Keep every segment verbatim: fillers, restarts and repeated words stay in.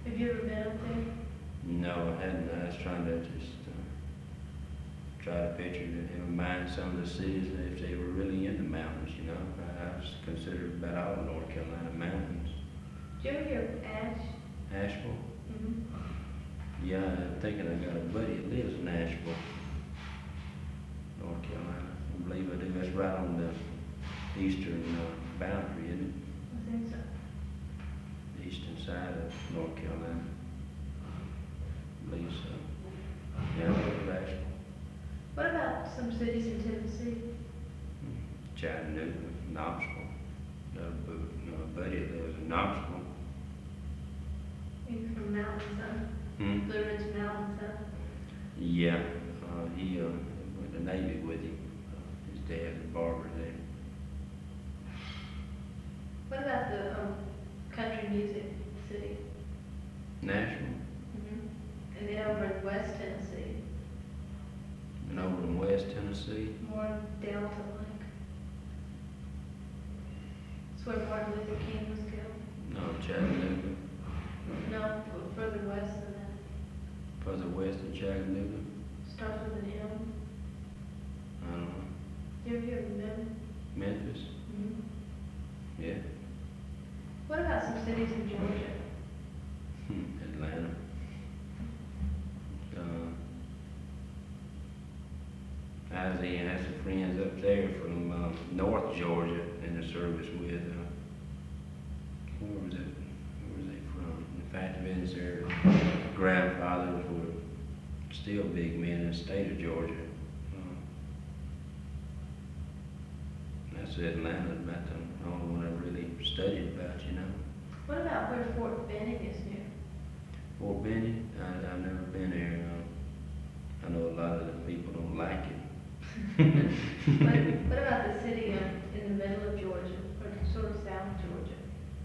Have you ever been up there? No, I hadn't. I was trying to just uh, try to picture it in my mind some of the cities if they were really in the mountains, you know. I, I was considered about all of North Carolina mountains. Did you ever hear of Ash? Asheville? Mm-hmm. Yeah, I'm thinking I got a buddy that lives in Asheville, North Carolina. I believe I do. That's right on the eastern uh, boundary, isn't I think so. it? The eastern side of North Carolina. I believe so. Yeah, I live in Asheville. What about some cities in Tennessee? Chattanooga, Knoxville. Another bu- another buddy that lives in Knoxville. Maybe from Mountains, huh? Hmm? Blue Ridge Mountains, huh? Yeah, uh, he uh, went to Navy with him. Uh, his dad is a barber there. What about the um, country music city? Nashville, Mm-hmm. And then over in West Tennessee, and over in West Tennessee. more Delta like. It's where Martin Luther King was killed. No, Chattanooga. No, further west than that. Further west of Chattanooga. Starts with an M. I don't know. You ever hear of Mem- Memphis. Mm-hmm. Yeah. What about some cities in Georgia? Hmm. Atlanta. Uh, I was in, I had some friends up there from um, North Georgia in the service with. Uh, where was it? Where was they from? In fact, events their grandfathers were still big men in the state of Georgia. Uh, that's Atlanta, about the only one I really studied about, you know. What about where Fort Benning is near? Fort Benning, I, I've never been there. Uh, I know a lot of the people don't like it. what, what about the city um, in the middle of Georgia, or sort of South Georgia?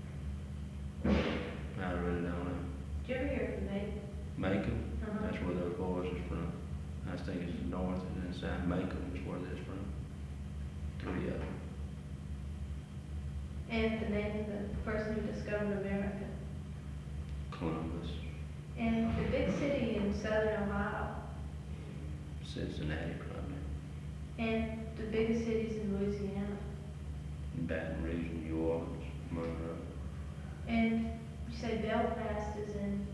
I really don't know. Did you ever hear of Macon? Macon, Uh-huh. that's where those boys is from. I think it's north and then south. Macon is where they're from. Three of them. And the name of the person who discovered America. Columbus, And the big city in southern Ohio. Cincinnati probably, And the biggest cities in Louisiana. Baton Rouge, New Orleans, Monroe. And you say Belfast is in,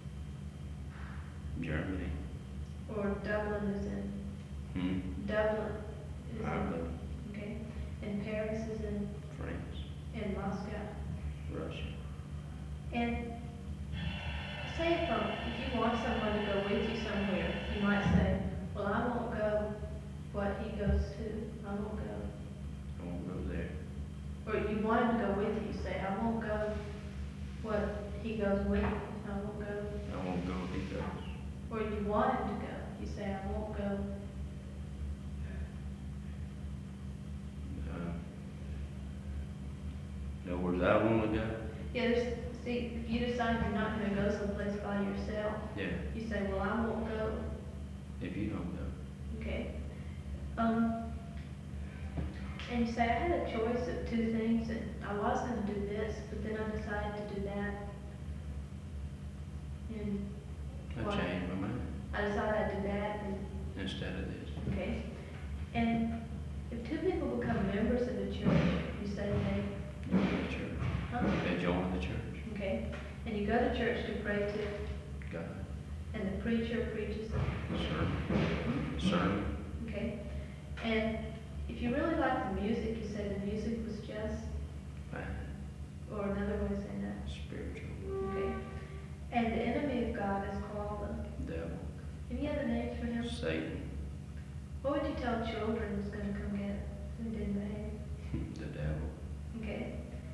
Germany. or Dublin is in, Hmm? Dublin is in, Ireland, okay? And Paris is in, France, in Moscow. Russia. And say if, um, if you want someone to go with you somewhere, you might say, well, I won't go what he goes to, I won't go. I won't go there. Or you want him to go with you, you say, I won't go what he goes with, I won't go. I won't go because. Or you want him to go, you say, I won't go. Uh, in other words, I want to go. Yeah, there's, see, if you decide you're not gonna go someplace by yourself, Yeah, you say, well, I won't go, if you don't go. okay? Um, and you say, I had a choice of two things, and I was gonna do this, but then I decided to do that. And I Why? changed my mind I decided I'd do that, and, instead of this. okay? And if two people become members of a church, you say they, Join the church. huh? They join the church. Okay? And you go to church to pray to, God. and the preacher preaches, Sermon. Sermon. okay? And if you really like the music, you say the music was just, Fine. or another way of saying that, Spiritual. okay? And the enemy of God is called the, Devil. any other names for him? Satan. What would you tell children was gonna come get who didn't behave? The devil. Okay?